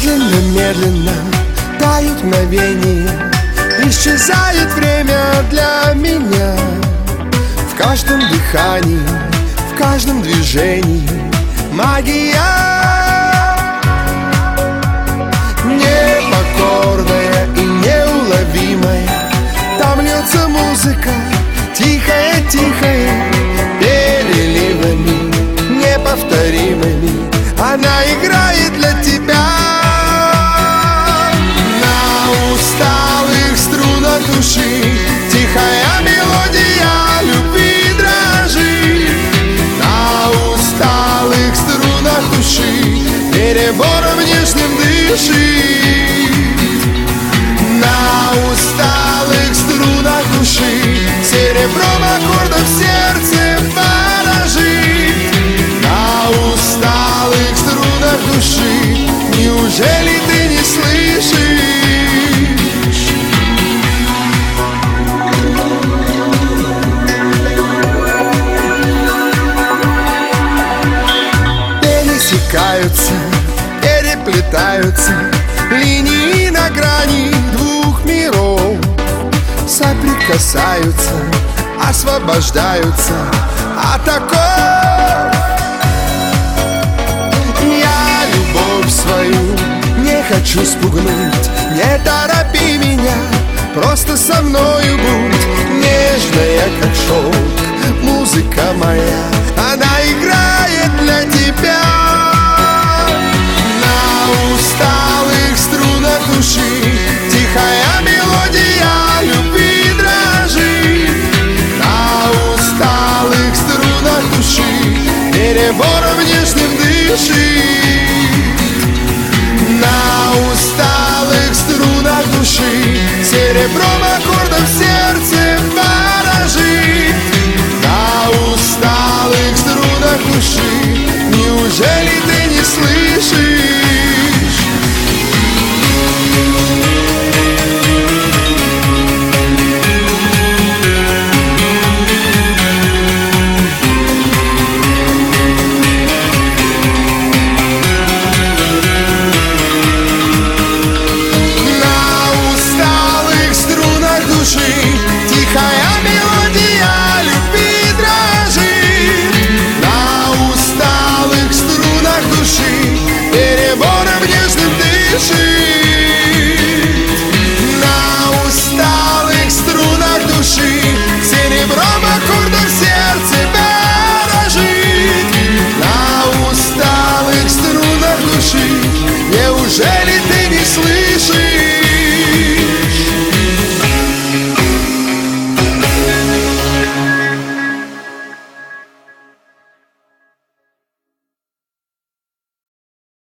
Медленно тают мгновения, исчезает время для меня. В каждом дыхании, в каждом движении магия. Непокорная и неуловимая, там льется музыка, тихая-тихая, переливами неповторимыми. Она играет для тебя. На усталых струнах души тихая мелодия любви дрожит. На усталых струнах души перебором нежным дышит. На усталых струнах души серебром аккордов сердце поражит. На усталых струнах души неужели ты не слышишь? Пересекаются, переплетаются линии на грани двух миров. Соприкасаются, освобождаются от оков. Я любовь свою не хочу спугнуть. Не торопи меня, просто со мною будь. Нежная, как шелк, музыка моя, она играет для тебя. На усталых струнах души тихая мелодия любви дрожит. На усталых струнах души перебором нежным дышит. На усталых струнах души серебром аккордов сердце поражит. На усталых струнах души неужели ты не слышишь? На усталых струнах души серебром аккордов сердце поражит. На усталых струнах души неужели